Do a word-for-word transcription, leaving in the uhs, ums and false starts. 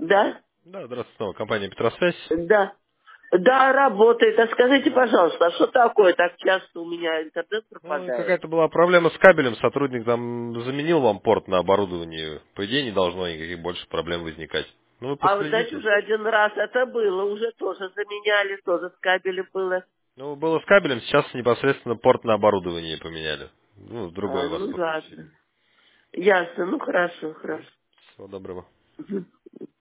Да? Да, здравствуйте, снова компания Петросвязь. Да. Да, работает. А скажите, пожалуйста, а что такое? Так часто у меня интернет Ну, пропадает. какая-то была проблема с кабелем, сотрудник там заменил вам порт на оборудование. По идее, не должно никаких больше проблем возникать. Ну, вы А вы знаете, подтвердите. уже один раз это было, уже тоже заменяли, тоже с кабелем было. Ну, было с кабелем, сейчас непосредственно порт на оборудование поменяли. Ну, другой А, у вас ну подключили. ладно. Ясно, ну хорошо, Мгм. хорошо. Всего доброго. Мгм.